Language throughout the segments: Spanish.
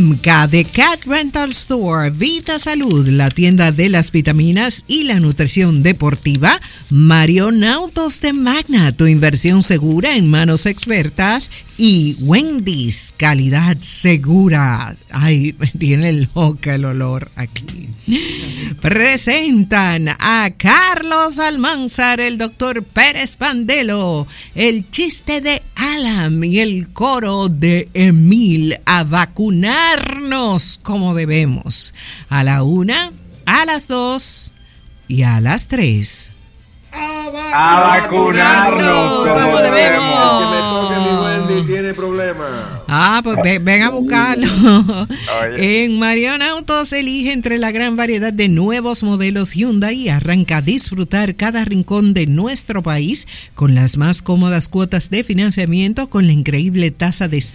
AMCA de Cat Rental Store, Vita Salud, la tienda de las vitaminas y la nutrición deportiva, Marion Autos de Magna, tu inversión segura en manos expertas, y Wendy's, calidad segura. Ay, me tiene loca el olor aquí. Presentan a Carlos Almanzar, el doctor Pérez Pandelo, el chiste de Alan y el coro de Emil, a vacunarnos como debemos. A la 1, a las 2 y a las 3. A vacunarnos como debemos. Que me toque mi Wendy tiene problemas. Pues ven a buscarlo. En Marion Autos elige entre la gran variedad de nuevos modelos Hyundai y arranca a disfrutar cada rincón de nuestro país con las más cómodas cuotas de financiamiento, con la increíble tasa de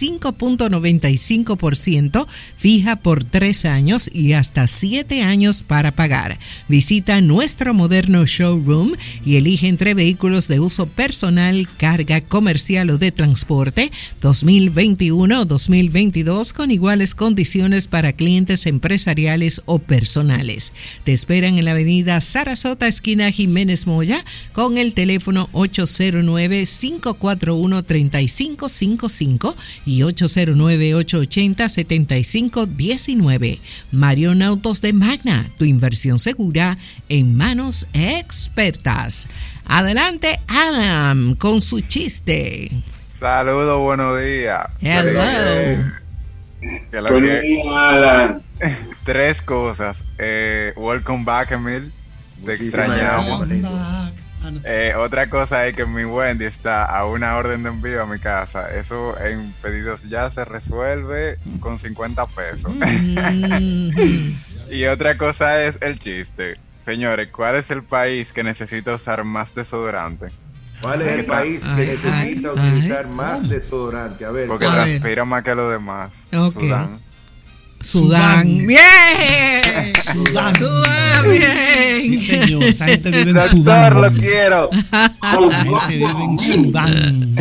5.95% fija por 3 años y hasta 7 años para pagar. Visita nuestro moderno showroom y elige entre vehículos de uso personal, carga, comercial o de transporte 2021 o 2022 con iguales condiciones para clientes empresariales o personales. Te esperan en la avenida Sarasota, esquina Jiménez Moya, con el teléfono 809-541-3555 y 809-880-7519. Marion Autos de Magna, tu inversión segura en manos expertas. Adelante, Adam, con su chiste. Saludos, buenos días. Hello. Buenos días, Alan. 3 cosas. Welcome back, Emil. Te extrañamos. Otra cosa es que mi Wendy está a una orden de envío a mi casa. Eso en pedidos ya se resuelve con 50 pesos. Y otra cosa es el chiste. Señores, ¿cuál es el país que necesita usar más desodorante? ¿Cuál es el país que necesita utilizar más desodorante? A ver. Porque transpira más que los demás. Okay. Sudán. ¡Bien! Sudán, bien. Sí, señor. Esa gente vive en Doctor, Sudán. lo quiero. Esa gente vive en Sudán.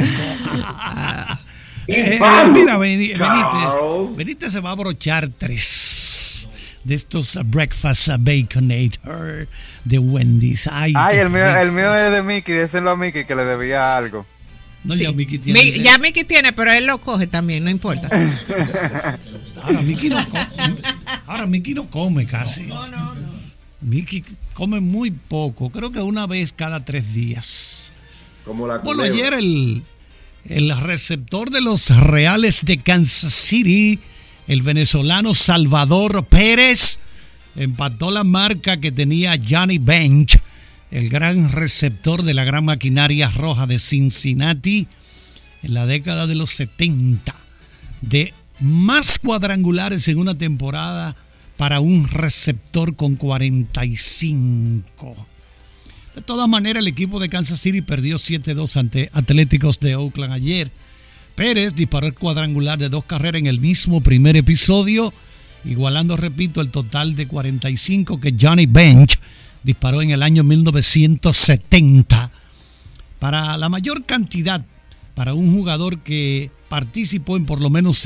Mira, Benítez se va a abrochar 3 de estos Breakfast Baconator de Wendy's. El mío es de Mickey. Déselo a Mickey que le debía algo. No, sí. ya Mickey tiene. Ya Mickey tiene, pero él lo coge también, no importa. Ahora Mickey no come casi. No. Mickey come muy poco. Creo que una vez cada 3 días. Como la bueno, ayer el receptor de los Reales de Kansas City, el venezolano Salvador Pérez, empató la marca que tenía Johnny Bench, el gran receptor de la gran maquinaria roja de Cincinnati en la década de los 70, de más cuadrangulares en una temporada para un receptor con 45. De todas maneras, el equipo de Kansas City perdió 7-2 ante Atléticos de Oakland ayer. Pérez disparó el cuadrangular de 2 carreras en el mismo primer episodio, igualando, repito, el total de 45 que Johnny Bench disparó en el año 1970. Para la mayor cantidad, para un jugador que participó en por lo menos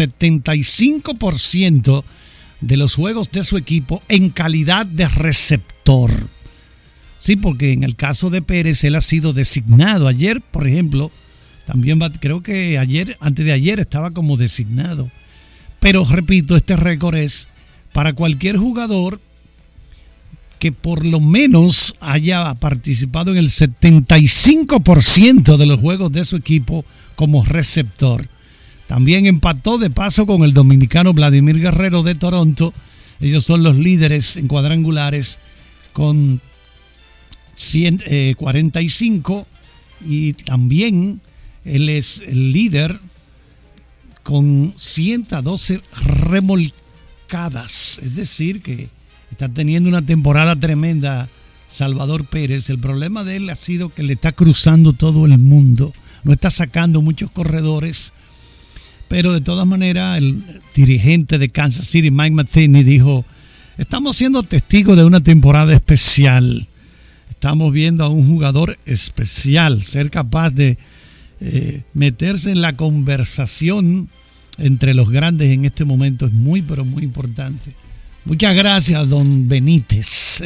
75% de los juegos de su equipo en calidad de receptor. Sí, porque en el caso de Pérez, él ha sido designado. Ayer, por ejemplo, también creo que antes de ayer estaba como designado. Pero repito, este récord es para cualquier jugador que por lo menos haya participado en el 75% de los juegos de su equipo como receptor. También empató de paso con el dominicano Vladimir Guerrero de Toronto. Ellos son los líderes en cuadrangulares con 45, y también él es el líder con 112 remolcadas. Es decir, que está teniendo una temporada tremenda Salvador Pérez. El problema de él ha sido que le está cruzando todo el mundo. No está sacando muchos corredores. Pero de todas maneras, el dirigente de Kansas City, Mike Matheny, dijo: estamos siendo testigos de una temporada especial. Estamos viendo a un jugador especial ser capaz de meterse en la conversación entre los grandes en este momento es muy, pero muy importante. Muchas gracias, don Benítez.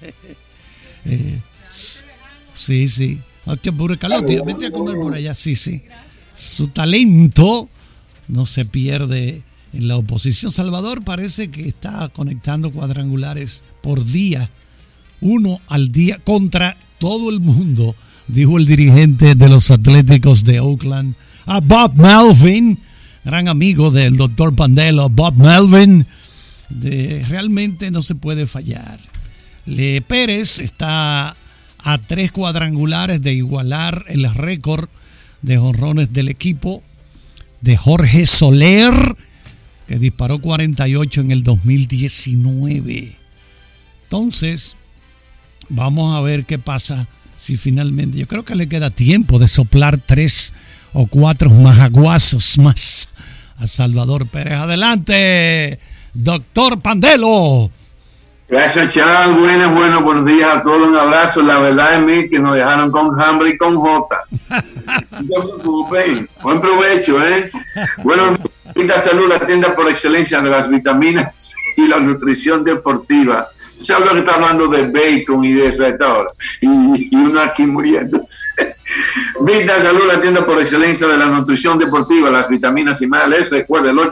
Sí. Vete a comer por allá, sí. Su talento no se pierde en la oposición. Salvador parece que está conectando cuadrangulares por día, uno al día, contra todo el mundo, dijo el dirigente de los Atléticos de Oakland, a Bob Melvin, gran amigo del doctor Pandelo. Bob Melvin, realmente no se puede fallar. Pérez está a 3 cuadrangulares de igualar el récord de jonrones del equipo de Jorge Soler, que disparó 48 en el 2019. Entonces, vamos a ver qué pasa si finalmente, yo creo que le queda tiempo de soplar 3 o 4 majaguazos más a Salvador Pérez. Adelante, doctor Pandelo. Gracias, Charles. Buenos días a todos. Un abrazo. La verdad es mí que nos dejaron con hambre y con jota. No se preocupen. Buen provecho, Bueno, salud, la tienda por excelencia de las vitaminas y la nutrición deportiva. Se habla que está hablando de bacon y de eso a esta hora. Y uno aquí muriéndose. Vita Salud, la tienda por excelencia de la nutrición deportiva, las vitaminas y más. Les recuerda el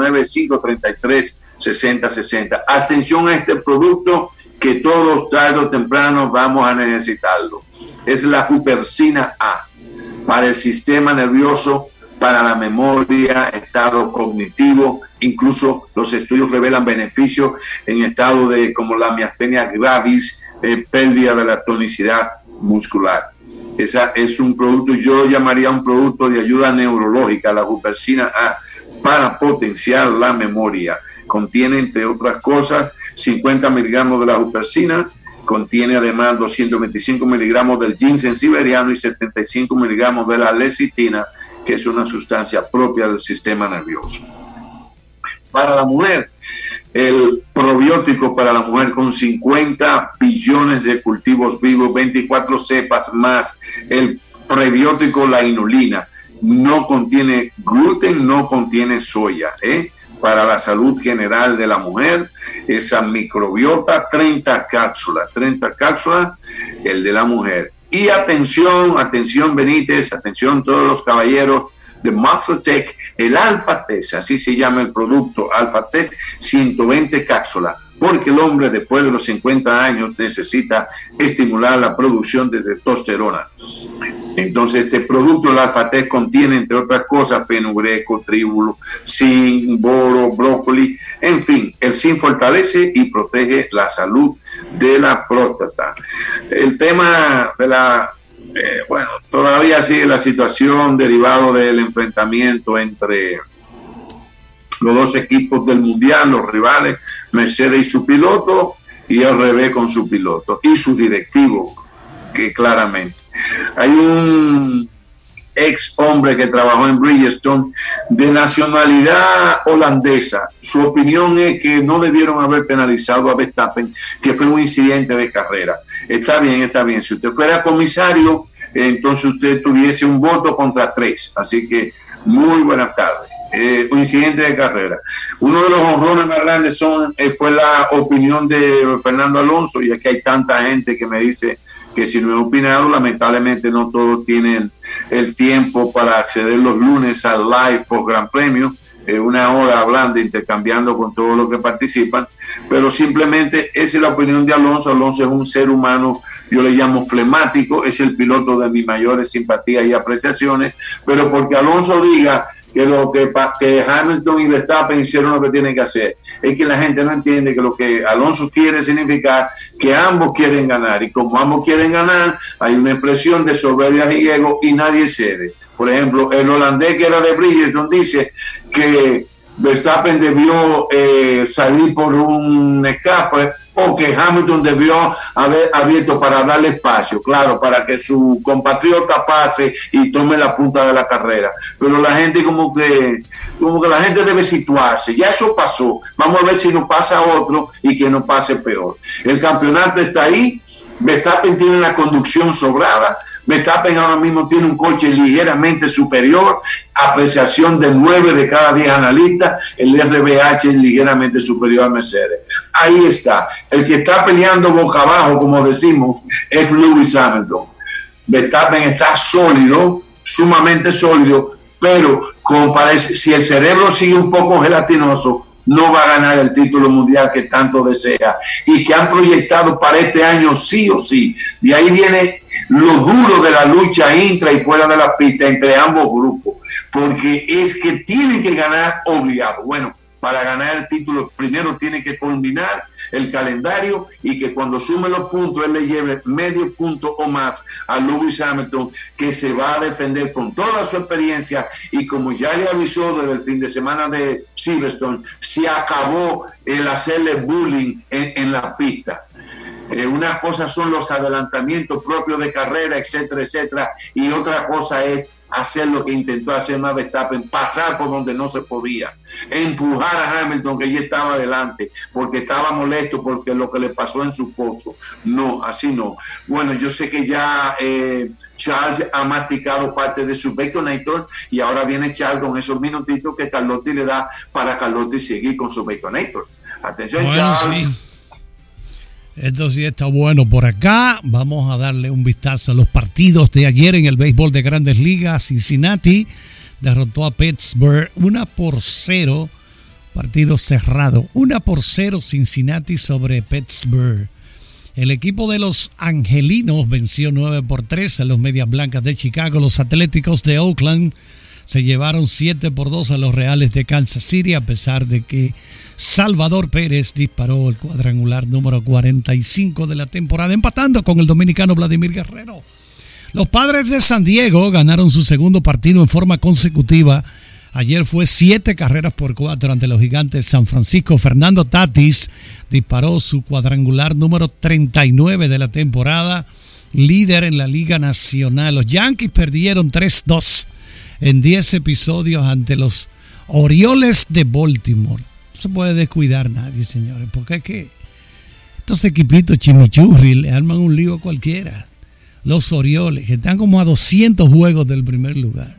809-533-6060. Atención a este producto que todos tarde o temprano vamos a necesitarlo. Es la Huperzina A para el sistema nervioso, para la memoria, estado cognitivo. Incluso los estudios revelan beneficios en estado de como la miastenia gravis, pérdida de la tonicidad muscular. Esa es un producto, yo lo llamaría un producto de ayuda neurológica, la Huperzina A, para potenciar la memoria. Contiene, entre otras cosas, 50 miligramos de la Huperzina, contiene además 225 miligramos del ginseng siberiano y 75 miligramos de la lecitina, que es una sustancia propia del sistema nervioso. Para la mujer, el probiótico para la mujer con 50 billones de cultivos vivos, 24 cepas más, el prebiótico, la inulina, no contiene gluten, no contiene soya, para la salud general de la mujer, esa microbiota, 30 cápsulas, el de la mujer. Y atención Benítez, atención todos los caballeros de MuscleTech, el Alpha-Test, así se llama el producto, Alpha-Test, 120 cápsulas, porque el hombre después de los 50 años necesita estimular la producción de testosterona. Entonces este producto, el Alpha-Test, contiene entre otras cosas fenugreco, tríbulo, zinc, boro, brócoli, en fin, el zinc fortalece y protege la salud de la próstata. El tema de la todavía sigue la situación derivado del enfrentamiento entre los dos equipos del mundial, los rivales, Mercedes y su piloto, y RB con su piloto y su directivo, que claramente hay un ex hombre que trabajó en Bridgestone de nacionalidad holandesa. Su opinión es que no debieron haber penalizado a Verstappen, que fue un incidente de carrera. Está bien. Si usted fuera comisario, entonces usted tuviese un voto contra 3. Así que muy buenas tardes. Un incidente de carrera. Uno de los honrones más grandes fue la opinión de Fernando Alonso, y es que hay tanta gente que me dice que si no he opinado, lamentablemente no todos tienen el tiempo para acceder los lunes al live por Gran Premio, 1 hora hablando, intercambiando con todos los que participan, pero simplemente esa es la opinión de Alonso. Alonso es un ser humano, yo le llamo flemático, es el piloto de mis mayores simpatías y apreciaciones, pero porque Alonso diga que Hamilton y Verstappen hicieron lo que tienen que hacer, es que la gente no entiende que lo que Alonso quiere significar que ambos quieren ganar, y como ambos quieren ganar, hay una expresión de soberbia y ego y nadie cede. Por ejemplo, el holandés que era de Bridgestone dice que Verstappen debió salir por un escape, o que Hamilton debió haber abierto para darle espacio, claro, para que su compatriota pase y tome la punta de la carrera. Pero la gente como que la gente debe situarse. Ya eso pasó. Vamos a ver si nos pasa otro y que no pase peor. El campeonato está ahí. Verstappen tiene la conducción sobrada. Verstappen ahora mismo tiene un coche ligeramente superior, apreciación de 9 de cada 10 analistas, el RBH es ligeramente superior a Mercedes. Ahí está. El que está peleando boca abajo, como decimos, es Lewis Hamilton. Verstappen está sólido, sumamente sólido, pero como parece, si el cerebro sigue un poco gelatinoso, no va a ganar el título mundial que tanto desea y que han proyectado para este año sí o sí. De ahí viene lo duro de la lucha intra y fuera de la pista entre ambos grupos, porque es que tienen que ganar obligado. Bueno, para ganar el título primero tiene que culminar el calendario y que cuando sume los puntos él le lleve medio punto o más a Lewis Hamilton, que se va a defender con toda su experiencia, y como ya le avisó desde el fin de semana de Silverstone, se acabó el hacerle bullying en la pista. Una cosa son los adelantamientos propios de carrera, etcétera, etcétera, y otra cosa es hacer lo que intentó hacer Max Verstappen, pasar por donde no se podía, empujar a Hamilton, que ya estaba adelante, porque estaba molesto porque lo que le pasó en su pozo. No, así no. Bueno, yo sé que ya Charles ha masticado parte de su Baconator y ahora viene Charles con esos minutitos que Carlotti le da para Carlotti seguir con su Baconator. Atención, bueno, Charles. Sí. Esto sí está bueno por acá. Vamos a darle un vistazo a los partidos de ayer en el béisbol de Grandes Ligas. Cincinnati derrotó a Pittsburgh 1-0, partido cerrado. 1-0 Cincinnati sobre Pittsburgh. El equipo de los Angelinos venció 9-3 a los Medias Blancas de Chicago. Los Atléticos de Oakland se llevaron 7-2 a los Reales de Kansas City, a pesar de que Salvador Pérez disparó el cuadrangular número 45 de la temporada, empatando con el dominicano Vladimir Guerrero. Los Padres de San Diego ganaron su segundo partido en forma consecutiva. Ayer fue 7-4 ante los Gigantes de San Francisco. Fernando Tatis disparó su cuadrangular número 39 de la temporada, líder en la Liga Nacional. Los Yankees perdieron 3-2 en 10 episodios ante los Orioles de Baltimore. No se puede descuidar nadie, señores, porque es que estos equipitos chimichurri le arman un lío a cualquiera. Los Orioles, que están como a 200 juegos del primer lugar.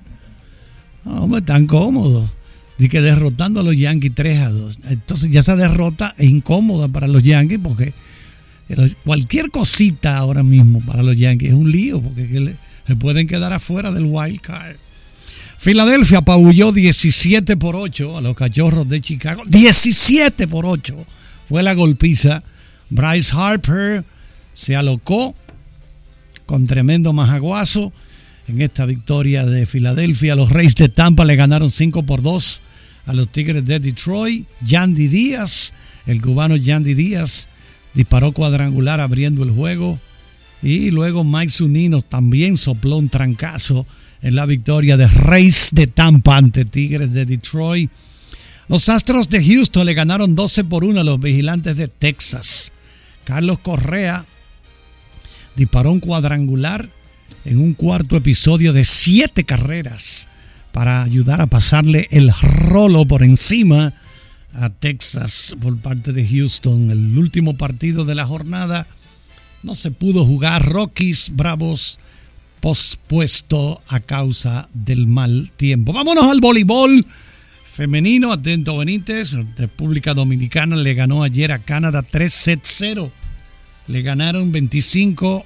No, están cómodos. Y que derrotando a los Yankees 3-2. Entonces ya esa derrota es incómoda para los Yankees, porque cualquier cosita ahora mismo para los Yankees es un lío, porque se pueden quedar afuera del wild card. Filadelfia apabulló 17-8 a los Cachorros de Chicago. 17-8 fue la golpiza. Bryce Harper se alocó con tremendo majaguazo en esta victoria de Filadelfia. Los Reyes de Tampa le ganaron 5-2 a los Tigres de Detroit. Yandy Díaz, el cubano Yandy Díaz, disparó cuadrangular abriendo el juego. Y luego Mike Zunino también sopló un trancazo en la victoria de Reyes de Tampa ante Tigres de Detroit. Los Astros de Houston le ganaron 12-1 a los Vigilantes de Texas. Carlos Correa disparó un cuadrangular en un cuarto episodio de 7 carreras para ayudar a pasarle el rolo por encima a Texas por parte de Houston. El último partido de la jornada no se pudo jugar. Rockies Bravos pospuesto a causa del mal tiempo. Vámonos al voleibol femenino. Atento, Benítez. República Dominicana le ganó ayer a Canadá 3-0. Le ganaron 25-11,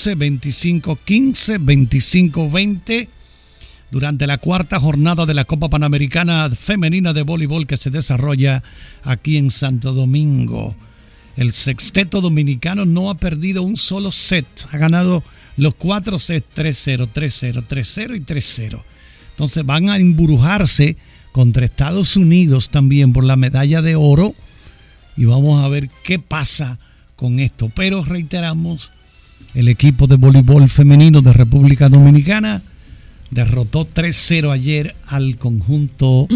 25-15, 25-20 durante la cuarta jornada de la Copa Panamericana Femenina de Voleibol que se desarrolla aquí en Santo Domingo. El sexteto dominicano no ha perdido un solo set. Ha ganado los 4 sets 3-0, 3-0, 3-0 y 3-0. Entonces van a embrujarse contra Estados Unidos también por la medalla de oro. Y vamos a ver qué pasa con esto. Pero reiteramos, el equipo de voleibol femenino de República Dominicana derrotó 3-0 ayer al conjunto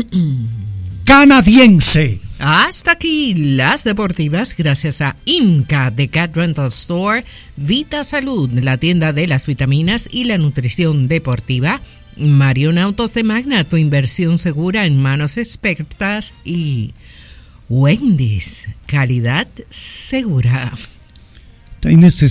canadiense. Hasta aquí las deportivas, gracias a Inca de Cat Rental Store, Vita Salud, la tienda de las vitaminas y la nutrición deportiva, Marion Autos de Magna, tu inversión segura en manos expertas, y Wendy's, calidad segura.